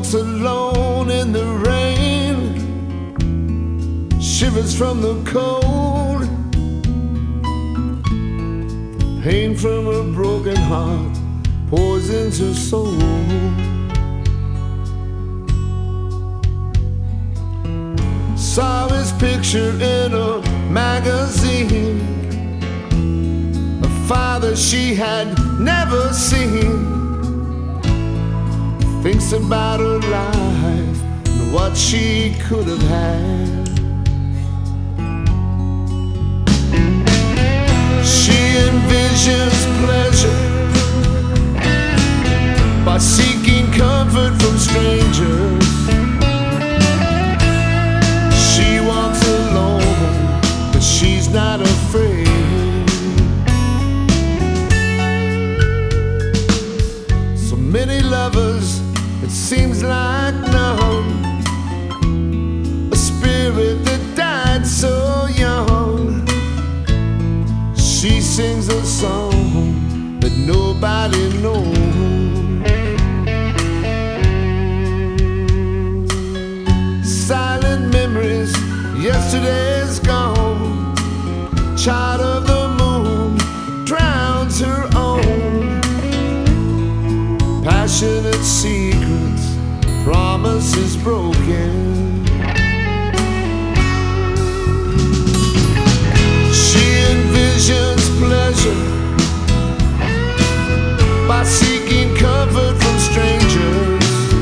walks alone in the rain, shivers from the cold, pain from a broken heart pours into her soul. Saw his picture in a magazine, a father she had never seen. Thinks about her life and what she could have had. She envisions pleasure by seeking comfort from strangers. She walks alone, but she's not afraid. So many lovers, it seems like none. A spirit that died so young. She sings a song that nobody knows. Silent memories, yesterday's gone. Child of the moon drowns her own. Passionate secrets, promises broken. She envisions pleasure by seeking comfort from strangers.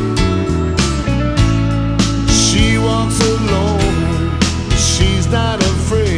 She walks alone, she's not afraid.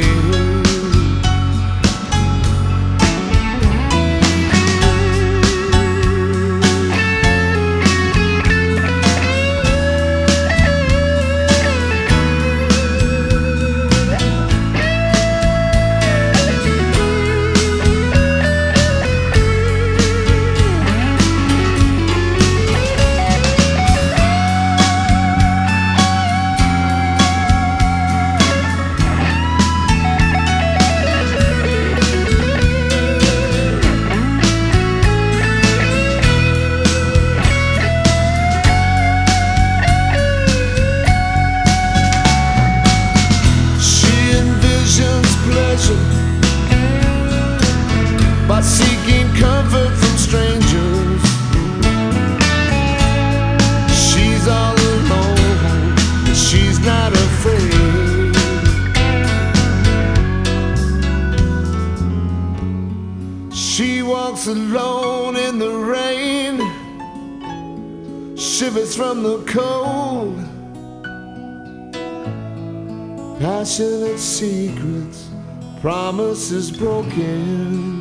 By seeking comfort from strangers. She's all alone, but she's not afraid. She walks alone in the rain, shivers from the cold. Passionate secrets, promises broken.